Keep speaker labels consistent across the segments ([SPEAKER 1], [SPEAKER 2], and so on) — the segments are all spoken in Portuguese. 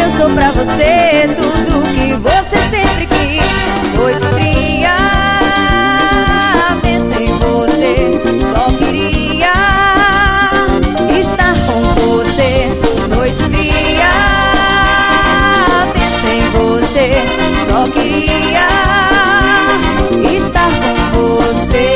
[SPEAKER 1] eu sou pra você tudo que você sempre quis. Noite fria, penso em você, só queria estar com você. Noite fria, penso em você, só queria estar com você.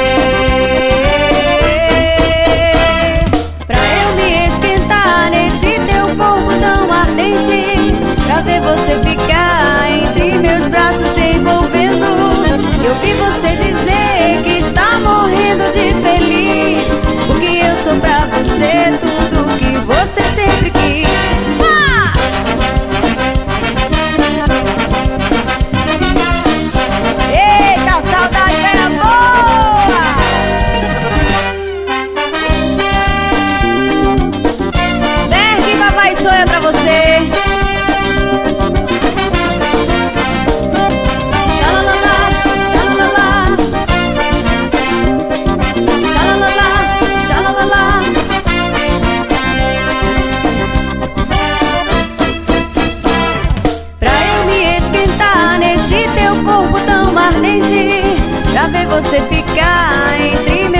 [SPEAKER 1] Pra eu me esquentar nesse teu corpo tão ardente, pra ver você ficar entre meus braços se envolvendo. Eu vi você dizer que está morrendo de feliz, porque eu sou pra você tudo que você sempre quis. Eita, saudade era boa! Berg, papai sonha pra você. Pra ver você ficar entre